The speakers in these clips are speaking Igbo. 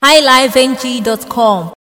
highlifeng.com.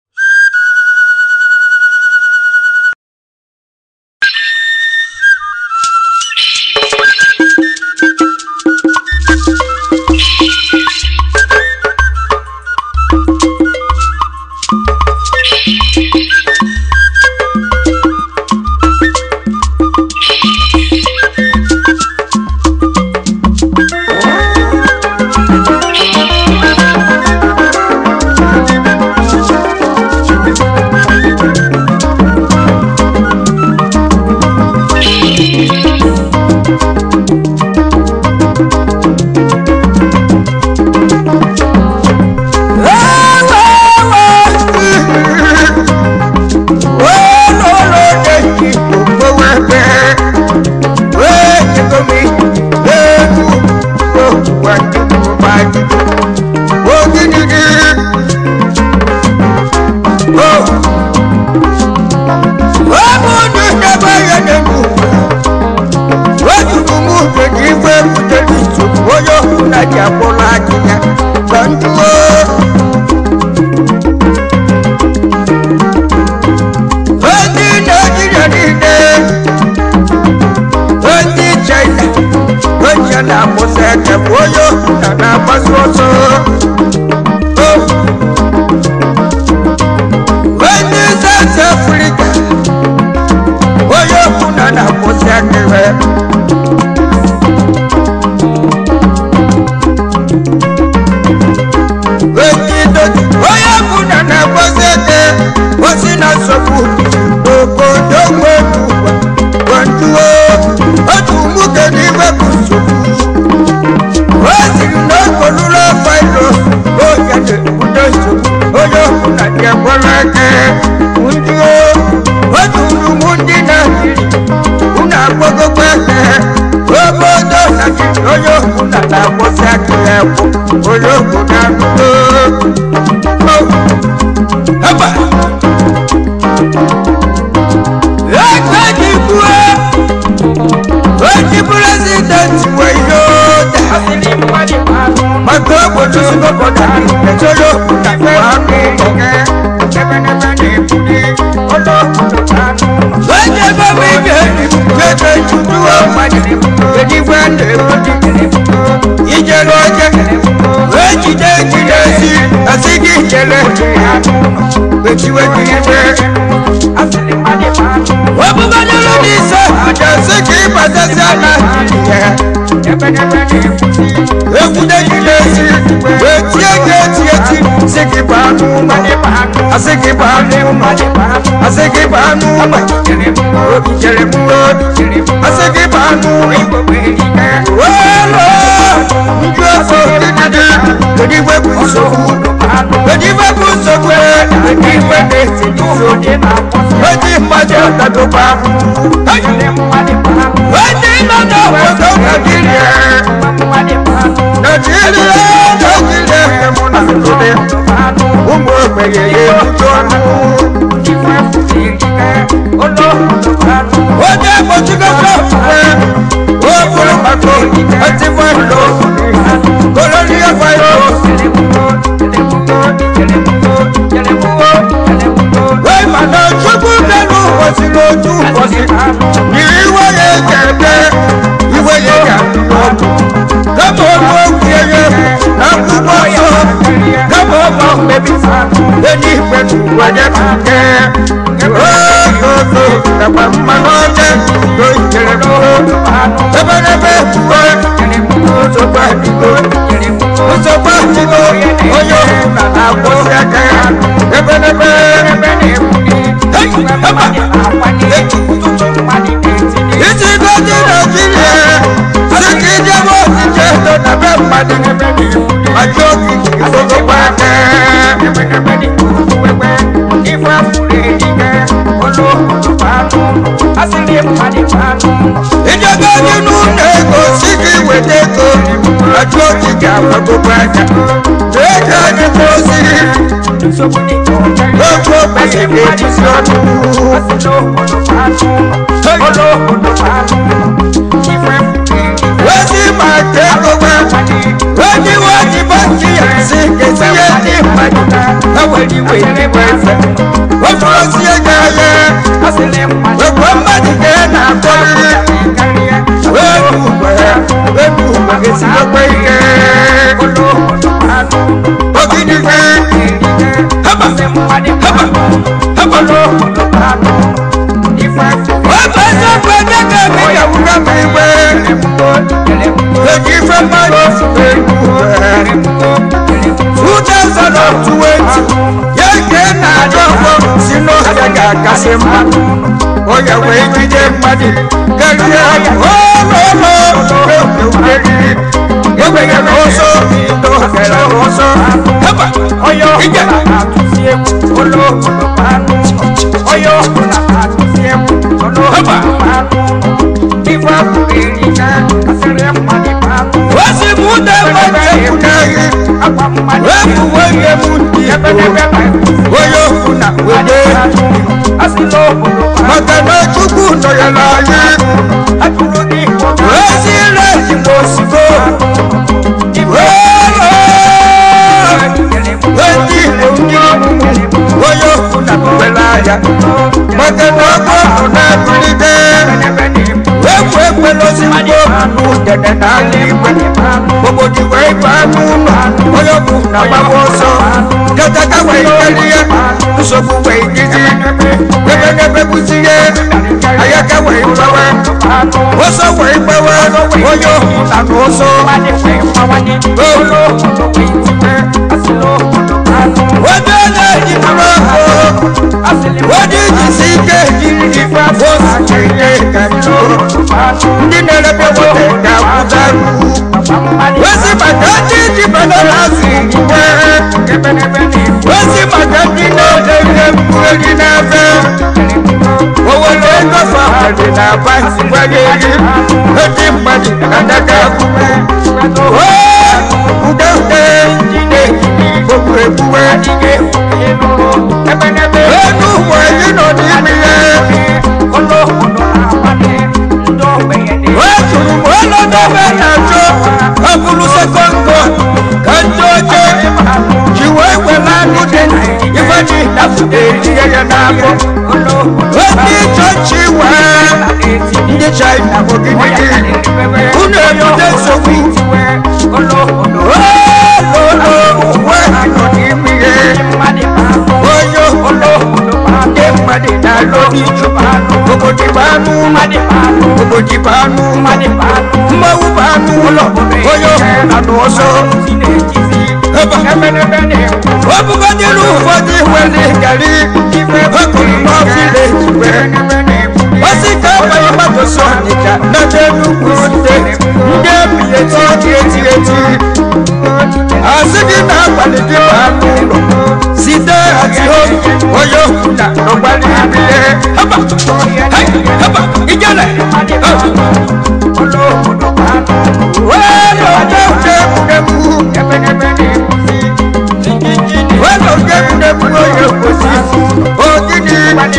What weli weli wefe ofosi egaye wekwamba dikena kori webu magesi wekweke ogidike haba wafasa kwedeke mika ukamiwe ejife mmadụ yeke na-adọgbo si n'oge ga-akasị mma onye wee jide mmadụ karịa ololoriri ogbenye n'ụzọ n'ogere ụzọ onye ọbụla na-atụsi egwu onye ọbụla na-atụsi egwu ife abụghị eri na kasịrị mmadụ osi mụta mmadụ egwu n'ahịa webu wege muti onye okwu na wege maka na chukwu nọ ya n'anya ozi ile igbo osigo ndị igbo ndị onye okwu na were ahịa maka na ọkụ ọkụ na-ebulite webu ekwelozi mgbe ọkụ dede n'ala igwe obodo wee bụ anụ ụlọ onye ọkụ na gbagba ọsọ kẹtẹkẹ wẹ ìkẹlẹ nsọfún wẹ ìdíjì ẹgbẹgbẹ bùtìyẹ ayẹkẹ wẹ ìpẹwẹ ọsọ wẹ ìpẹwẹ oyó ìlànà ọsọ wọdí ẹlẹ ìdúró wọdí ìjìsí kéèjì ìfà fọsì kéèjì kẹjọ ndí nẹrẹ bẹ wọlé dàkúdà wẹsí bàtà jíjì bẹlẹ láti ìwẹ. Wasi magadi na denge mwegi na fe Owole kofa hadi na basi mwegi Hati mbadi kataka kume Ude ude jine Bokwe kuwe Enu mwegi no dimiye Wetu mwelo dobe na jo Akulu sekongo Kanjoje Chiwewe langu deni Ifani nafude Chigaya nako Wati chochiwe Ndi chai na mokini Une mute sofi Uwe hano nimiye Oyo Demadi na lodi Ogodi banu Ogodi banu Mbawu banu Oyo hano oso Wabugadilu wadi wele gari Wakulu mafile tuwe Wasika wayi magoso nika Nadenu kuste Ndemi eti Asidi na walidi banulo Side ati ho Oyo na nobali ibiye Haba Haba Ijale Welo jefte mudemu Welo jefte mudoyo kosi Ogidi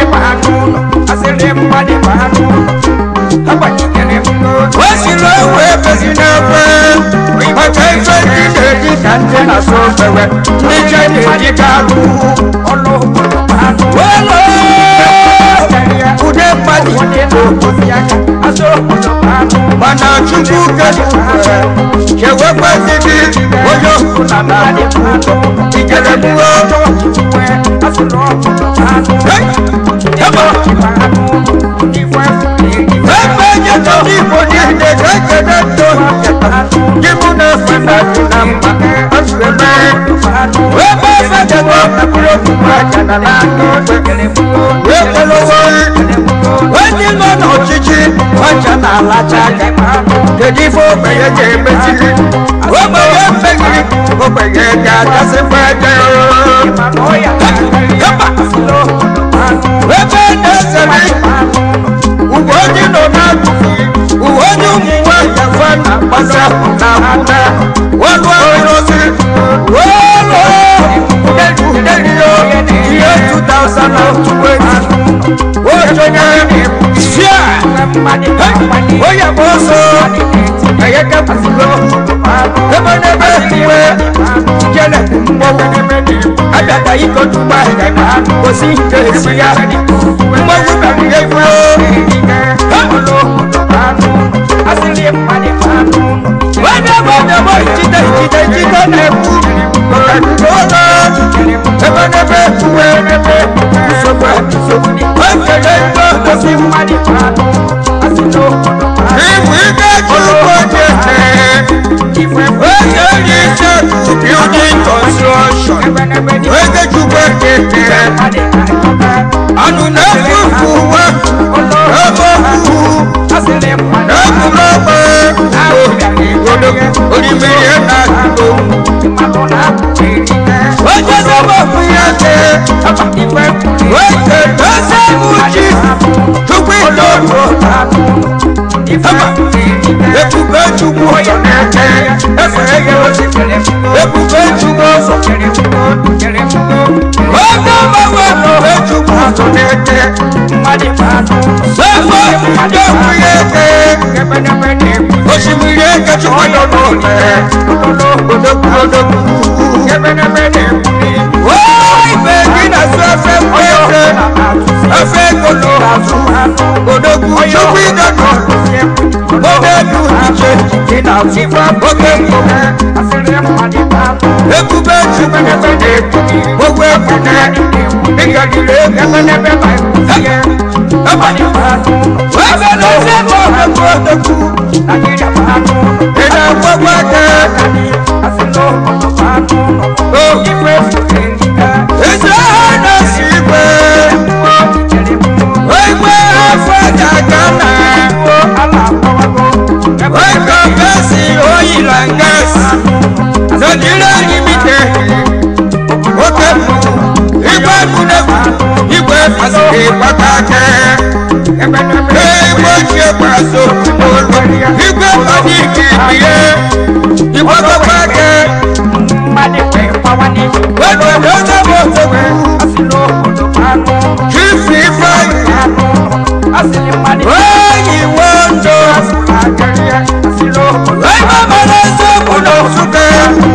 Wasilowe bezinawe Makaife dide kante na sofewe Nije dikaru Welo Ude madi Mana chuku keduwe Kewe kwezidi Oyo kunanani Ikele muo Hey Yaba Wepe jatoni bodi Nekeke Jimune fana tunamba Asweme Wepe fajemo Napuro kumajana lako Wepe lowoi Wejino no chichi Wajana la chake Kedifo meye jebeti Womeye fegi Womeye gata sefede Kapa Wepe nesemi Uwoji no natufi Uwoji muwe yafana Basa unamuna Walwa onosi Wolo Udeliyo Year 2020 Ojo nyani Shia Oya boso Ayeka pulo Ebo nebe niwe Jele kumbo Abada ya iko tuba osi nke esi ya mgbe bari egwu wẹ́dẹ́gbẹ́dẹ́gbẹ́ ìjìdẹ́ n'ekwu ọ̀kadùgbọ́lọ́ ẹgbẹ́dẹ́gbẹ́ ìwé ìṣògbè wẹ́kẹ̀lẹ́ ìgbọ́ lọ́sí ìwù ike jùlọ jẹ́ wẹ́kẹ̀lẹ́ iṣẹ́ building construction wẹ́kẹ̀ jùlọ jẹ́ anùnẹ́fùfù wẹ́ ẹgbẹ́fù ẹgbùlọ́gbẹ́ orímìírí ẹ̀ka ìlú wọ́n jẹ́ sọ́mọ́ fún yàtẹ̀ wọ́n jẹ́ lọ́sẹ̀ mújì tukú ìlọ́rù ebùgbé tukú ọ̀yọ̀nẹ́kẹ́ ẹ̀fẹ̀ ẹ̀yẹ ebùgbé tukú ọ̀sọ̀kẹ̀rẹ̀ wọ́n tó bá wà lọ́wọ́ tukú ọ̀sọ̀kẹ̀rẹ̀ sọ́mọ́ ìjọ fún yàtẹ̀ osimiri kẹtù wọnyọ lọlẹ odogu wọ́n ìfẹ́ gíga sọ ẹfẹ́ pẹ́ẹ́tẹ́ ẹfẹ́ kolo odogu ṣubú ìdọ̀dọ̀ odedu ìjẹ oge nkọmọ ekube ṣubú gbogbo ẹkùnẹ ìgbàdìrẹ ẹgbẹnẹbẹ báyìí wọ́n fẹ́ lọ sí ẹ̀kọ́ ọ̀dọ́gbọ̀ odogu ìdá gbogbo ẹ̀kẹ́ ìṣe ọ̀nà sí ìwé ìwé afọ́jà gánà ìkọ̀ gẹ̀ẹ́sì òyìnlá gẹ̀ẹ́sì nàìjíríà yìmìtẹ̀ òkè ìgbà ìkúnẹ̀kù ìgbà ìfàsìkè pàtàkì ìgbà ìṣe pàṣọ ìgbà ìpàdé ìkìlìyẹ ìgbà pàtàkì wẹ́nu ẹ̀dọ́ sábò tóbi kìsì fáyì wẹ́yìn wọ́ndọ̀ wẹ́yìn mọ̀lẹ́ sọ́kù lọ sókè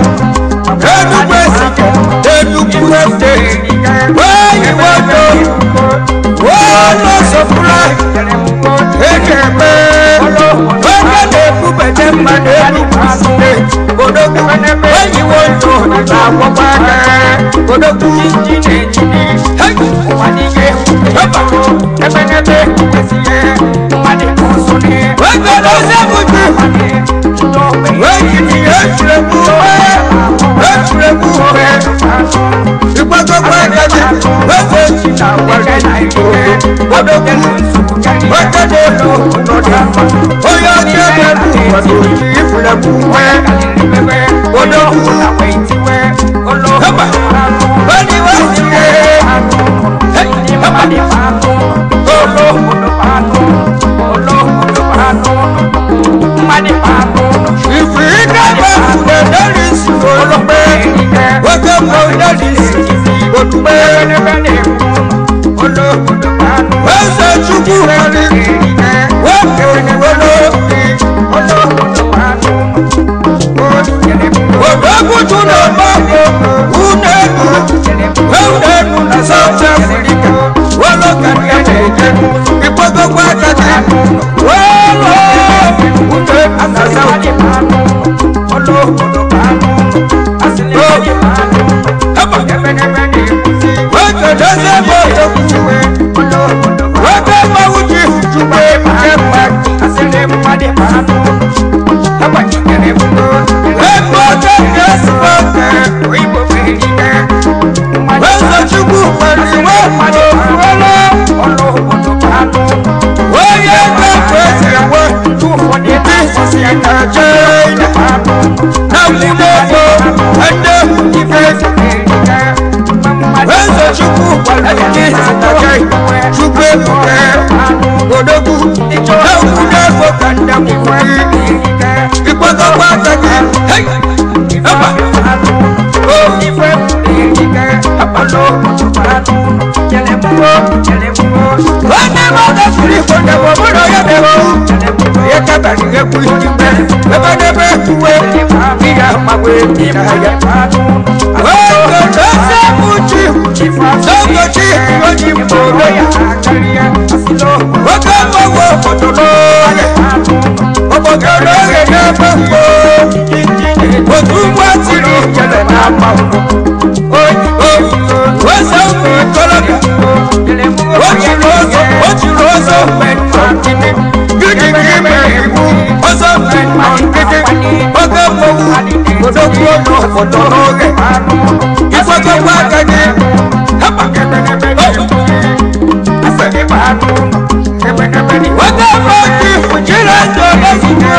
edugbe ẹsẹ̀ wẹ́yìn wọ́ndọ̀ wọ́n lọ sọ́kùlá ẹ̀kẹ́gbẹ́ wẹ́gbẹ́ lẹ́kú bẹ̀jẹ̀ mmadụ edugbe odogwu wẹ́yìn wọ́ndọ̀ nígbà àgbọ̀gbọ̀ ẹ̀kẹ́ odogwu wẹ́gbẹ́ lọ́sẹ̀ fújì wẹ́yìn ni ẹ̀ṣùlẹ̀kú ìgbàgbọ́gbọ́ ẹ̀kẹ́jì wẹ́gbẹ́ ìjìnà wẹ́rẹ́ odogwu wẹ́kẹ́dẹ́ lọ́dọ̀ oyè ní ẹgbẹ́rún wọ́dọ̀ ìfúlẹ̀kú wẹ́ odogwu ẹgbà wẹ́ni wẹ́ sí Wẹ́n ama wese ụmụ ikolobịa o jiri ọzọ gidi gị mere iwu ọzọ nkịtị oge mmọnwụ odogwu ọnụ obodo n'oge ifọgọgwa aka gị oge mmọnwụ jiri eze olezigbo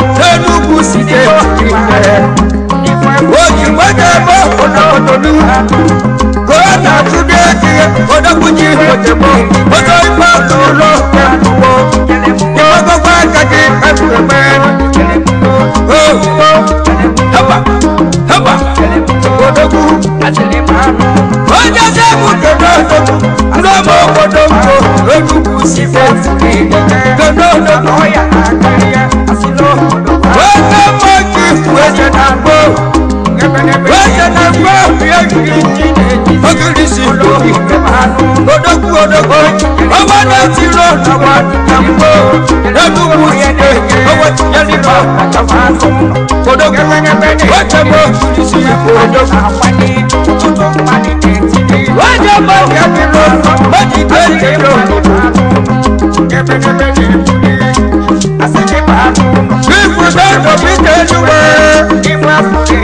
Oji wege mo Ndomo kodombo Enugu sifeti Gododo Oya Akaria Asilo Wende moki Wende nambo Wende nambo Ogirisi Odoku Obada tiro Nawa nambo Enugu sifeti Owa Yaliba Odoku Wetemo Ogirisi Odoku Wajabo Kabilo Madi Telo If we don't be anywhere, if we have to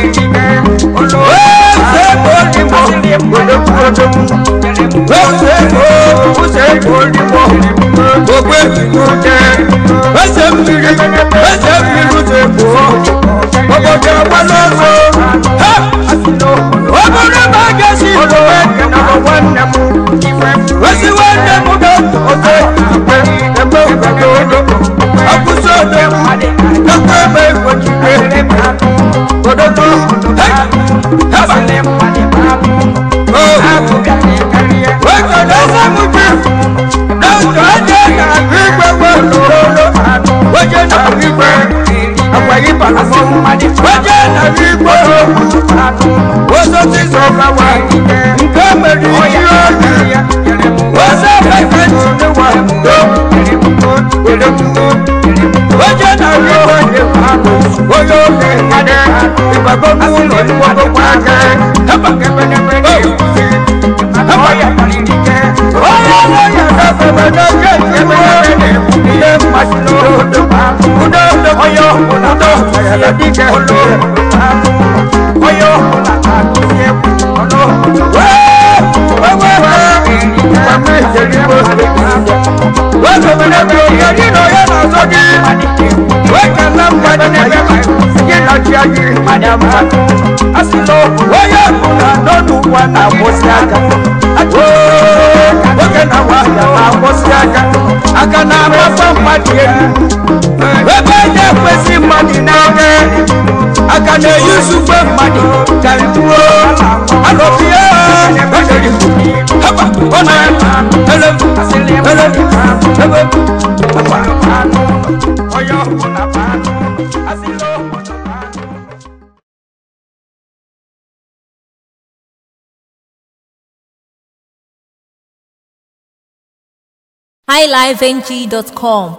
highlifeng.com